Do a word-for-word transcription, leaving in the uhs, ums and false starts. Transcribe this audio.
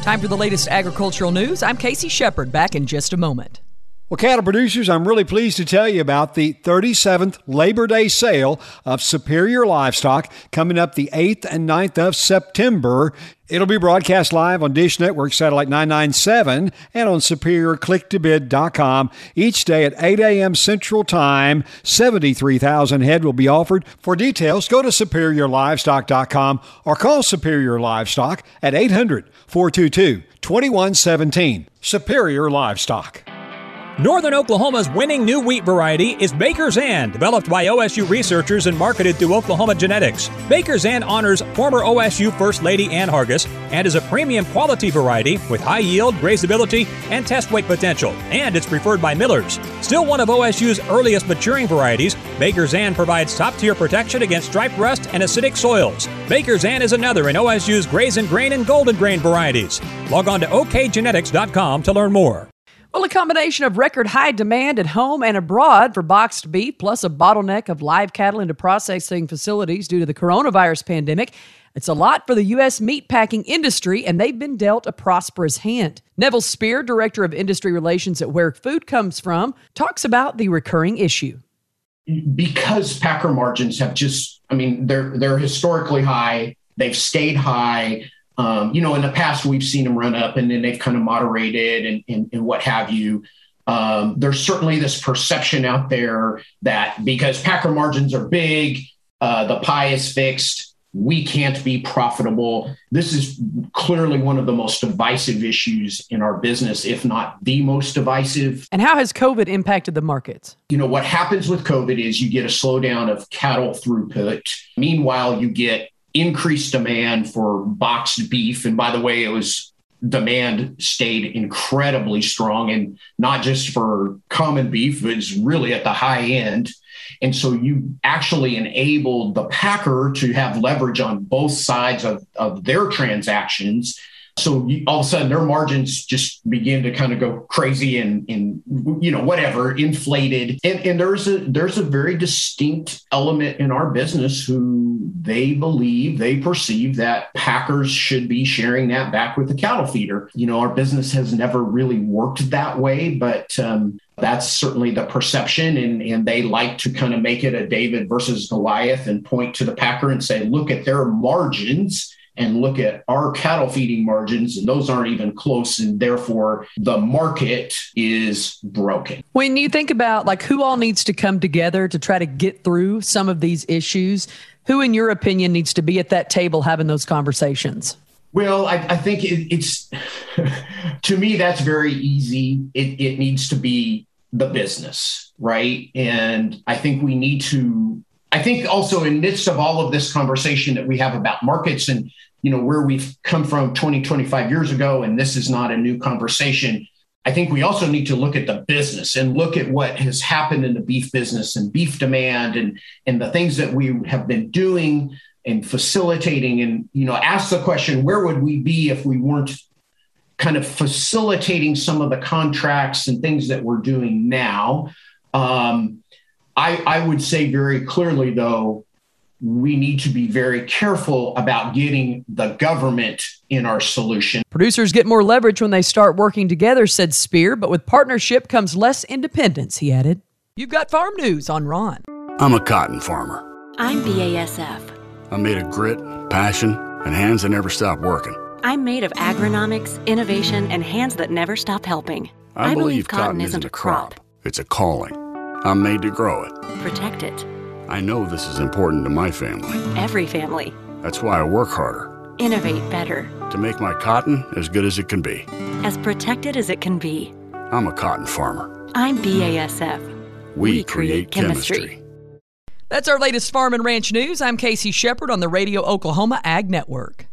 Time for the latest agricultural news. I'm Casey Shepard, back in just a moment. Well, cattle producers, I'm really pleased to tell you about the thirty-seventh Labor Day sale of Superior Livestock coming up the eighth and ninth of September. It'll be broadcast live on Dish Network Satellite nine ninety-seven and on superior click to bid dot com each day at eight a.m. Central Time. seventy-three thousand head will be offered. For details, go to superior livestock dot com or call Superior Livestock at eight hundred, four two two, two one one seven. Superior Livestock. Northern Oklahoma's winning new wheat variety is Baker's Ann, developed by O S U researchers and marketed through Oklahoma Genetics. Baker's Ann honors former O S U First Lady Ann Hargis and is a premium quality variety with high yield, grazability, and test weight potential, and it's preferred by millers. Still one of O S U's earliest maturing varieties, Baker's Ann provides top-tier protection against stripe rust and acidic soils. Baker's Ann is another in O S U's Graze and Grain and Golden Grain varieties. Log on to O K genetics dot com to learn more. Well, a combination of record high demand at home and abroad for boxed beef, plus a bottleneck of live cattle into processing facilities due to the coronavirus pandemic. It's a lot for the U S meatpacking industry, and they've been dealt a prosperous hand. Neville Spear, Director of Industry Relations at Where Food Comes From, talks about the recurring issue. Because packer margins have just, I mean, they're they're historically high. They've stayed high. Um, you know, in the past, we've seen them run up and then they've kind of moderated and, and, and what have you. Um, there's certainly this perception out there that because packer margins are big, uh, the pie is fixed, we can't be profitable. This is clearly one of the most divisive issues in our business, if not the most divisive. And how has COVID impacted the markets? You know, what happens with COVID is you get a slowdown of cattle throughput. Meanwhile, you get increased demand for boxed beef. And by the way, it was demand stayed incredibly strong, and not just for common beef, it's really at the high end. And so you actually enabled the packer to have leverage on both sides of, of their transactions. So you, all of a sudden their margins just begin to kind of go crazy and, and you know, whatever, inflated. And, and there's a there's a very distinct element in our business who they believe, they perceive that packers should be sharing that back with the cattle feeder. You know, our business has never really worked that way, but um, that's certainly the perception. And, and they like to kind of make it a David versus Goliath and point to the packer and say, look at their margins and look at our cattle feeding margins, and those aren't even close, and therefore the market is broken. When you think about like who all needs to come together to try to get through some of these issues, who in your opinion needs to be at that table having those conversations? Well, I, I think it, it's, to me, that's very easy. It, it needs to be the business, right? And I think we need to I think also in midst of all of this conversation that we have about markets and, you know, where we've come from twenty, twenty-five years ago, and this is not a new conversation, I think we also need to look at the business and look at what has happened in the beef business and beef demand and, and the things that we have been doing and facilitating, and, you know, ask the question, where would we be if we weren't kind of facilitating some of the contracts and things that we're doing now? Um, I, I would say very clearly, though, we need to be very careful about getting the government in our solution. Producers get more leverage when they start working together, said Spear, but with partnership comes less independence, he added. You've got farm news on Ron. I'm a cotton farmer. I'm B A S F. I'm made of grit, passion, and hands that never stop working. I'm made of agronomics, innovation, and hands that never stop helping. I, I believe, believe cotton, cotton isn't a crop. It's a calling. I'm made to grow it. Protect it. I know this is important to my family. Every family. That's why I work harder. Innovate better. To make my cotton as good as it can be. As protected as it can be. I'm a cotton farmer. I'm B A S F. We, we create, create chemistry. chemistry. That's our latest Farm and Ranch news. I'm Casey Shepard on the Radio Oklahoma Ag Network.